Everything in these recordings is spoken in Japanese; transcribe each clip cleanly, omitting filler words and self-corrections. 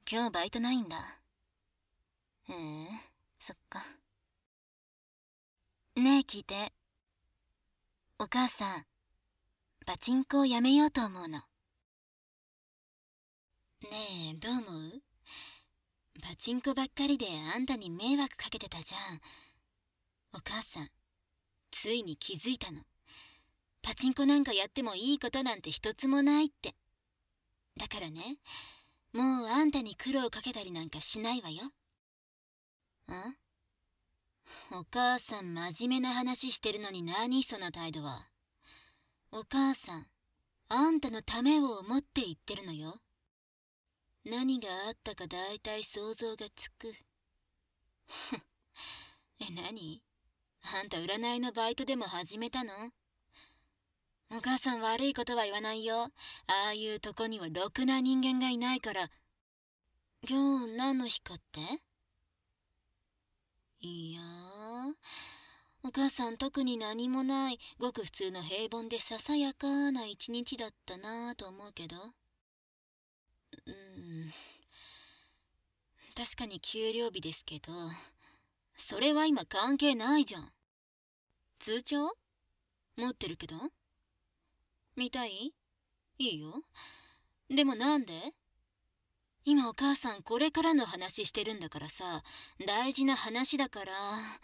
今日バイトないんだ。そっか。ねえ聞いて。お母さん、パチンコをやめようと思うの。ねえ、どう思う？パチンコばっかりであんたに迷惑かけてたじゃん。お母さん、ついに気づいたの。パチンコなんかやってもいいことなんて一つもないって。だからね、もうあんたに苦労かけたりなんかしないわよ。お母さん真面目な話してるのに何その態度は。お母さん、あんたのためを思って言ってるのよ。何があったかだいたい想像がつく。何？あんた占いのバイトでも始めたの？お母さん悪いことは言わないよ。ああいうとこにはろくな人間がいないから。今日何の日かって？いやー、お母さん特に何もないごく普通の平凡でささやかな一日だったなぁと思うけど。確かに給料日ですけど、それは今関係ないじゃん。通帳？持ってるけど。見たい？いいよ。でもなんで？今お母さんこれからの話してるんだからさ、大事な話だから。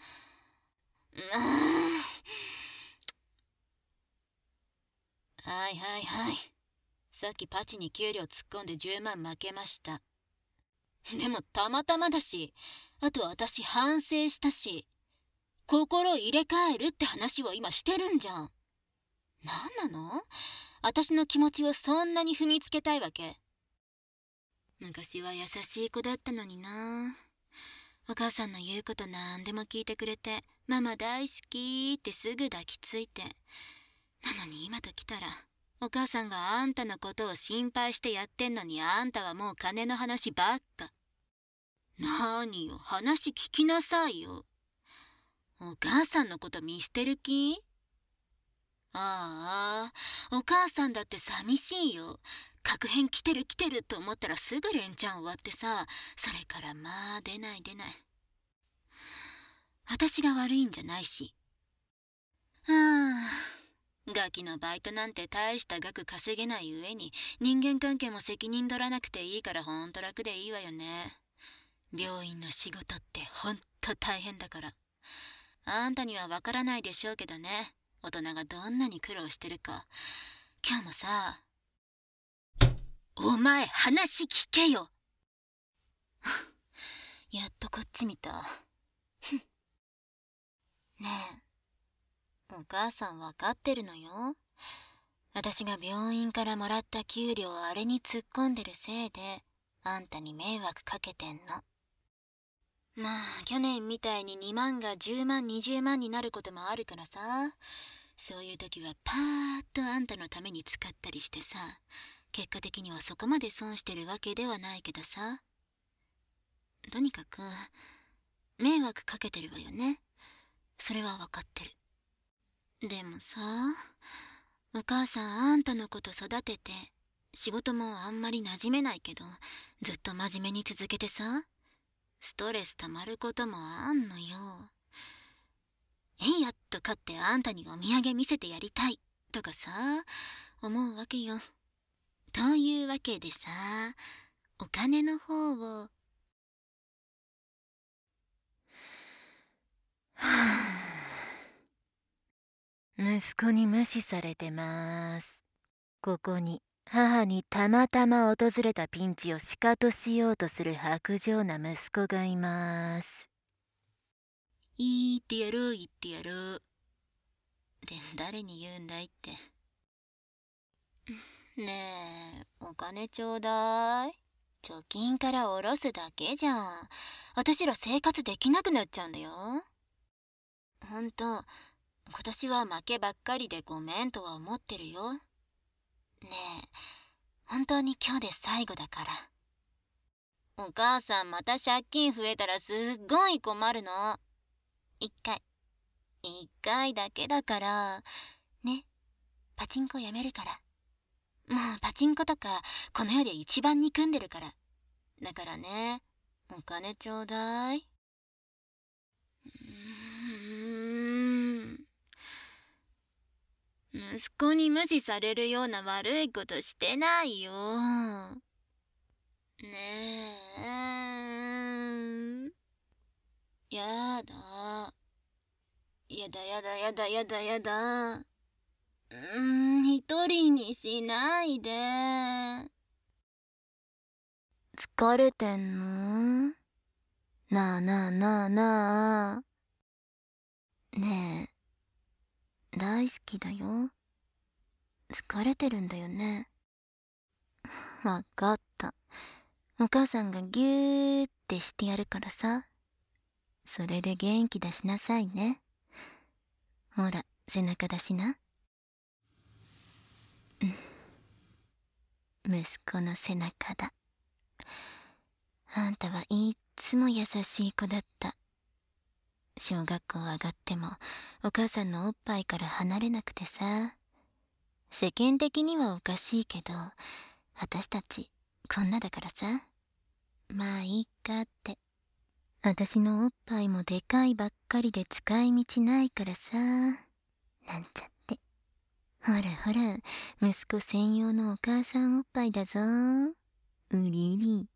はいはいはい。さっきパチに給料突っ込んで10万負けました。でもたまたまだし、あと私反省したし、心入れ替えるって話を今してるんじゃん。なんなの？私の気持ちをそんなに踏みつけたいわけ？昔は優しい子だったのにな。お母さんの言うことなんでも聞いてくれて、ママ大好きってすぐ抱きついて。なのに今ときたら、お母さんがあんたのことを心配してやってんのに、あんたはもう金の話ばっか。何よ、話聞きなさいよ。お母さんのこと見捨てる気？ああ、お母さんだって寂しいよ。確変来てる来てると思ったらすぐ連チャン終わってさ、それからまあ出ない出ない。私が悪いんじゃないし。ガキのバイトなんて大した額稼げない上に、人間関係も責任取らなくていいからほんと楽でいいわよね。病院の仕事ってほんと大変だから。あんたにはわからないでしょうけどね、大人がどんなに苦労してるか。今日もさ、お前話聞けよ。やっとこっち見た。ねえ、お母さんわかってるのよ。私が病院からもらった給料をあれに突っ込んでるせいで、あんたに迷惑かけてんの。まあ、去年みたいに2万が10万20万になることもあるからさ、そういう時はパーッとあんたのために使ったりしてさ、結果的にはそこまで損してるわけではないけどさ。とにかく、迷惑かけてるわよね。それはわかってる。でもさ、お母さんあんたのこと育てて、仕事もあんまり馴染めないけど、ずっと真面目に続けてさ、ストレス溜まることもあんのよ。やっと勝ってあんたにお土産見せてやりたいとかさ、思うわけよ。というわけでさ、お金の方を。息子に無視されてます。ここに母にたまたま訪れたピンチをシカトしようとする薄情な息子がいます。言ってやろう言ってやろう。で、誰に言うんだいって。ねえ、お金ちょうだい。貯金から下ろすだけじゃん。私ら生活できなくなっちゃうんだよ。ほんと、今年は負けばっかりでごめんとは思ってるよ。ねえ、本当に今日で最後だから。お母さんまた借金増えたらすっごい困るの。一回だけだから。ね、パチンコやめるから。もうパチンコとかこの世で一番憎んでるから。 だからね、お金ちょうだい。息子に無視されるような悪いことしてないよ。ねえ。やだ。やだやだやだやだやだ。一人にしないで。疲れてんの？なあなあなあなあ。ねえ、大好きだよ。疲れてるんだよね。わかった。お母さんがぎゅーってしてやるからさ。それで元気出しなさいね。ほら、背中出しな。息子の背中だ。あんたはいっつも優しい子だった。小学校上がってもお母さんのおっぱいから離れなくてさ。世間的にはおかしいけど、私たちこんなだからさ。まあいいかって。私のおっぱいもでかいばっかりで使い道ないからさ。なんちゃって。ほらほら、息子専用のお母さんおっぱいだぞ。うりうり。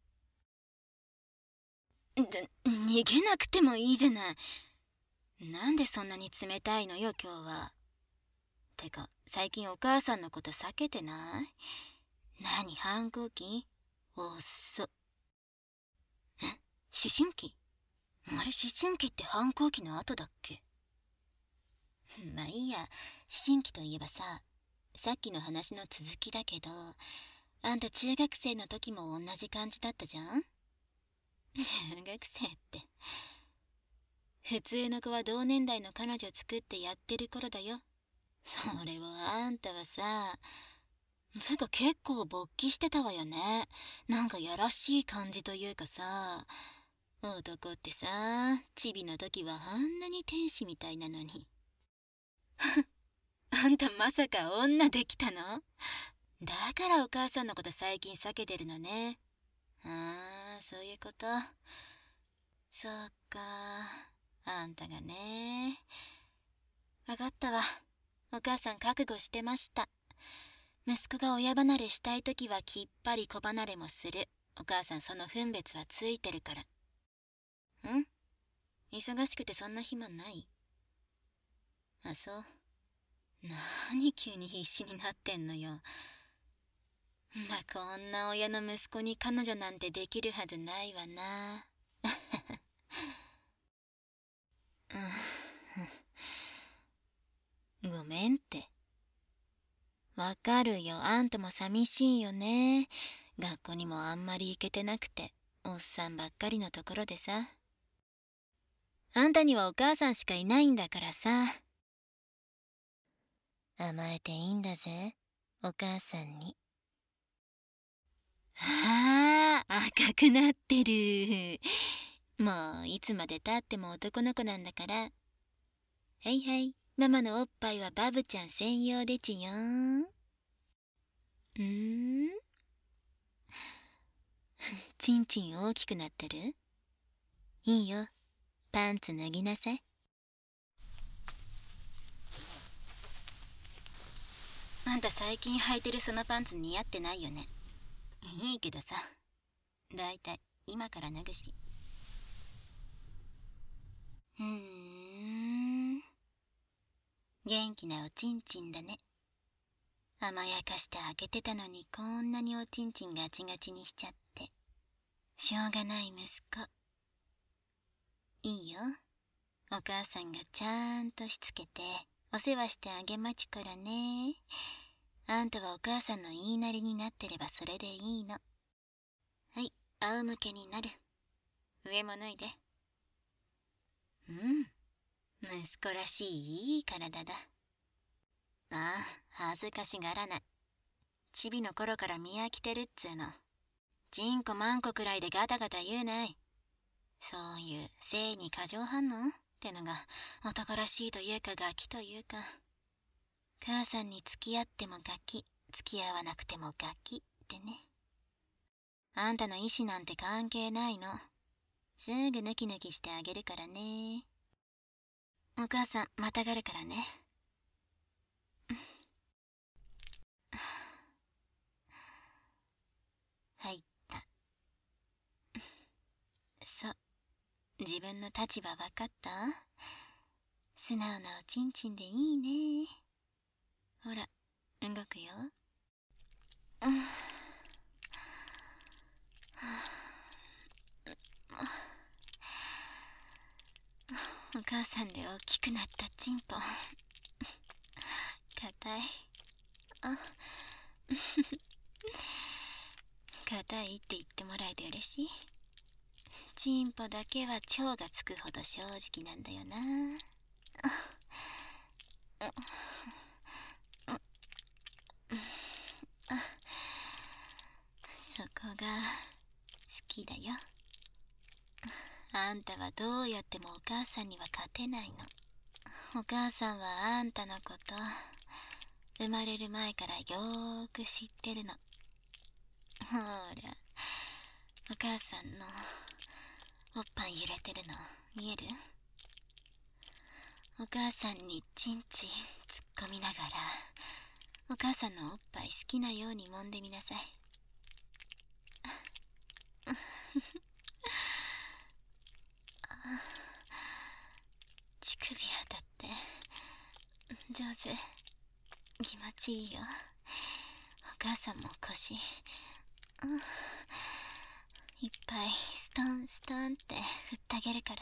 逃げなくてもいいじゃない。なんでそんなに冷たいのよ今日は。てか最近お母さんのこと避けてない？何反抗期？おっそ。思春期？あれ思春期って反抗期の後だっけ？まあいいや。思春期といえばさ、さっきの話の続きだけど、あんた中学生の時も同じ感じだったじゃん？中学生って。普通の子は同年代の彼女作ってやってる頃だよ。それをあんたはさ、つうか結構勃起してたわよね。なんかやらしい感じというかさ、男ってさ、チビの時はあんなに天使みたいなのに。あんたまさか女できたの？だからお母さんのこと最近避けてるのね。ああ、そういうこと。そっか。あんたがね。わかったわ。お母さん覚悟してました。息子が親離れしたいときはきっぱり子離れもする。お母さんその分別はついてるから。忙しくてそんな暇ない？あ、そう。何急に必死になってんのよ。まあこんな親の息子に彼女なんてできるはずないわな。ごめんって。わかるよ、あんたも寂しいよね。学校にもあんまり行けてなくて、おっさんばっかりのところでさ。あんたにはお母さんしかいないんだからさ。甘えていいんだぜ、お母さんに。ああ、赤くなってる。もういつまでたっても男の子なんだから。はいはい、ママのおっぱいはバブちゃん専用でちよん。ちんちん大きくなってる？いいよ、パンツ脱ぎなさい。あんた最近履いてるそのパンツ似合ってないよね。いいけどさ、だいたい今から脱ぐし。元気なおちんちんだね。甘やかしてあげてたのにこんなにおちんちんガチガチにしちゃって。しょうがない息子。いいよ、お母さんがちゃんとしつけてお世話してあげまちゅからね。あんたはお母さんの言いなりになってればそれでいいの。はい、仰向けになる。上も脱いで。息子らしいいい体だ。ああ、恥ずかしがらない。チビの頃から見飽きてるっつうの。チンコマンコくらいでガタガタ言うない。そういう性に過剰反応ってのが男らしいというかガキというか。母さんに付き合ってもガキ、付き合わなくてもガキってね。 あんたの意思なんて関係ないの。すぐヌキヌキしてあげるからね。お母さんまたがるからね。入った。そう、自分の立場分かった？素直なおちんちんでいいね。ほら、動くよ。お母さんで大きくなったチンポ。硬い。硬いって言ってもらえて嬉しい。チンポだけは腸がつくほど正直なんだよな。そこが好きだよ。あんたはどうやってもお母さんには勝てないの。お母さんはあんたのこと生まれる前からよーく知ってるの。ほら、お母さんのおっぱい揺れてるの見える？お母さんにチンチン突っ込みながらお母さんのおっぱい好きなように揉んでみなさい。乳首当たって上手、気持ちいいよ。お母さんも腰、いっぱいストンストンって振ってあげるから。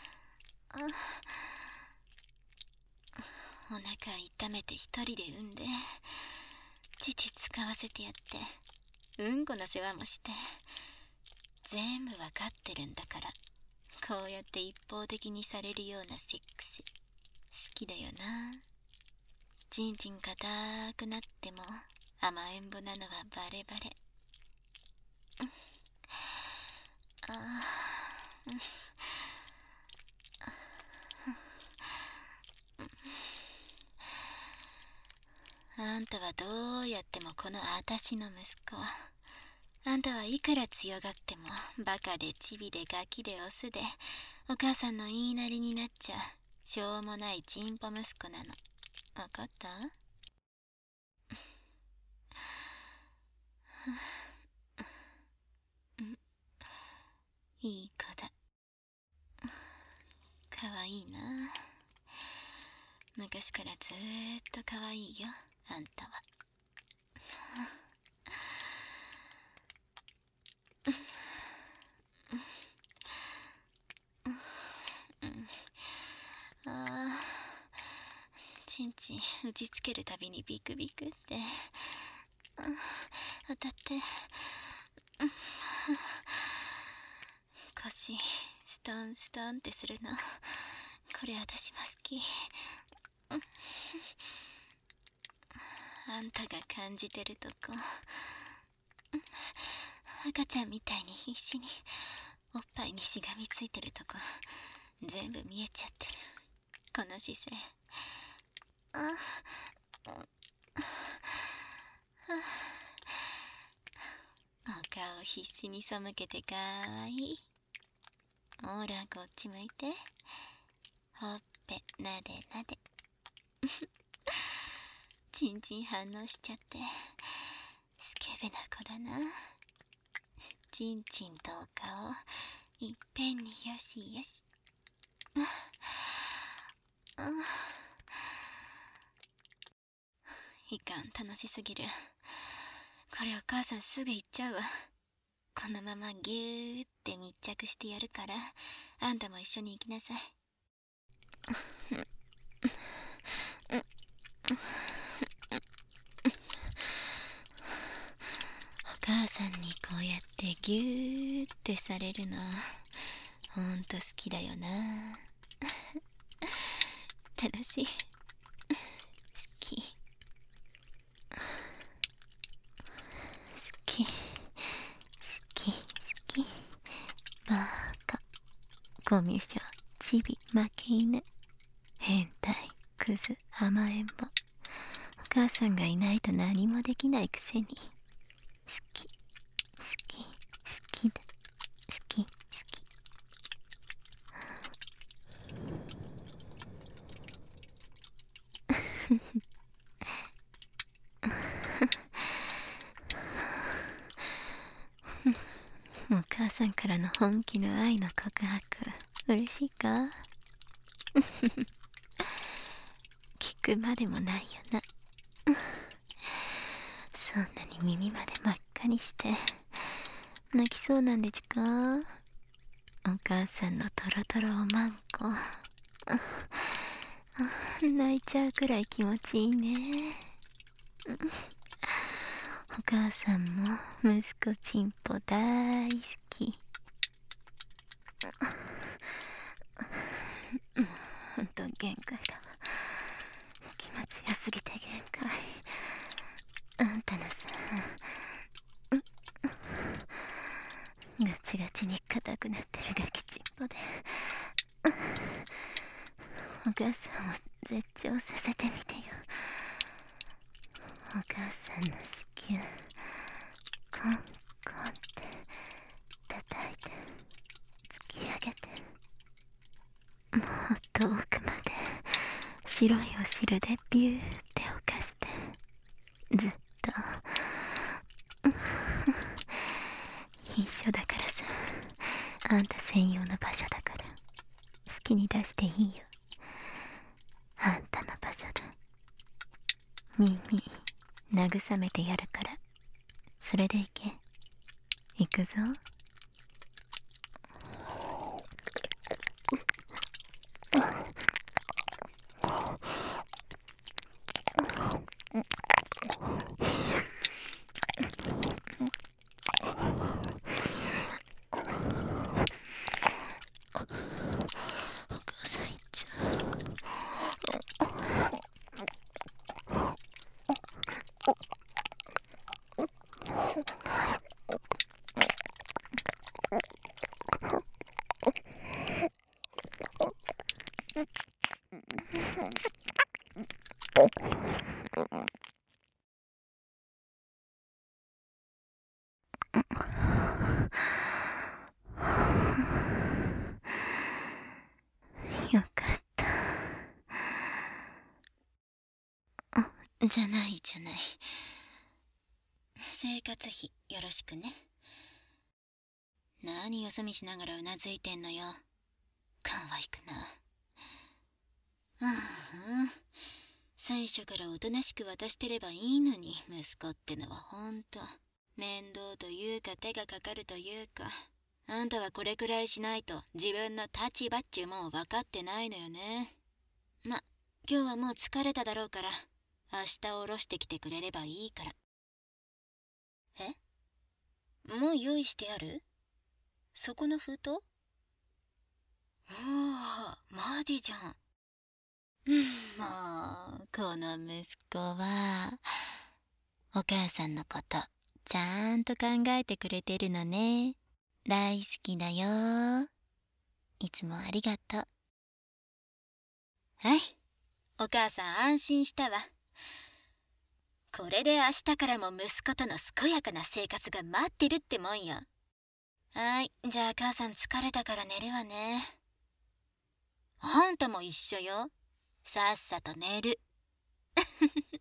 お腹痛めて一人で産んで乳使わせてやってうんこの世話もして全部わかってるんだから、こうやって一方的にされるようなセックス好きだよな。ちんちん硬くなっても甘えん坊なのはバレバレ。あんたはどうやってもこのあたしの息子。あんたはいくら強がってもバカでチビでガキでオスでお母さんの言いなりになっちゃしょうもないチンポ息子なの。わかった？いい子だ。かわいいな。昔からずーっとかわいいよ、あんたは。ちんちん打ちつけるたびにビクビクって当たって、腰ストンストンってするの、これ私も好き。あんたが感じてるとこ、赤ちゃんみたいに必死におっぱいにしがみついてるとこ全部見えちゃってる、この姿勢。お顔必死に背けてかわいい。ほらこっち向いて、ほっぺなでなで。ちんちん反応しちゃってスケベな子だな。ちんちんとお顔いっぺんによしよし。いかん、楽しすぎる。これお母さんすぐ行っちゃうわ。このままギューって密着してやるから、あんたも一緒に行きなさい。お母さんにこうやってギューってされるのほんと好きだよな。楽しい、好き、好き、好き、好き。バーカ、コミュ障、チビ、負け犬、変態、クズ、甘えん坊。お母さんがいないと何もできないくせに好き、好き、 お母さんからの本気の愛の告白、嬉しいか？聞くまでもないよな。そんなに耳まで真っ赤にして泣きそうなんでちゅか？お母さんのトロトロおまんこ。泣いちゃうくらい気持ちいいね。お母さんも息子ちんぽ大好き。ほんと限界だわ。気持ちよすぎて限界。あんたのさ、ガチガチに硬くなってるガキちんぽで、お母さんを絶頂させてみてよ。お母さんの子宮コンコンって叩いて突き上げて、もっと奥まで白いお汁でビューって浮かして、ずっと一緒だからさ。あんた専用の場所だから、好きに出していいよ。あんたの場所だ。耳慰めてやるから、それでいけ。行くぞ。お母さん行っちゃう。よかった。じゃないじゃない。生活費よろしくね。何よそ見しながらうなずいてんのよ。可愛くな。最初からおとなしく渡してればいいのに、息子ってのはほんと面倒というか手がかかるというか。あんたはこれくらいしないと自分の立場っちゅうもん分かってないのよね。ま、今日はもう疲れただろうから、明日下ろしてきてくれればいいから。え？もう用意してある？そこの封筒？うわ、マジじゃん。もうこの息子はお母さんのことちゃんと考えてくれてるのね。大好きだよ。いつもありがとう。はい、お母さん安心したわ。これで明日からも息子との健やかな生活が待ってるってもんよ。はい、じゃあ母さん疲れたから寝るわね。あんたも一緒よ。さっさと寝る。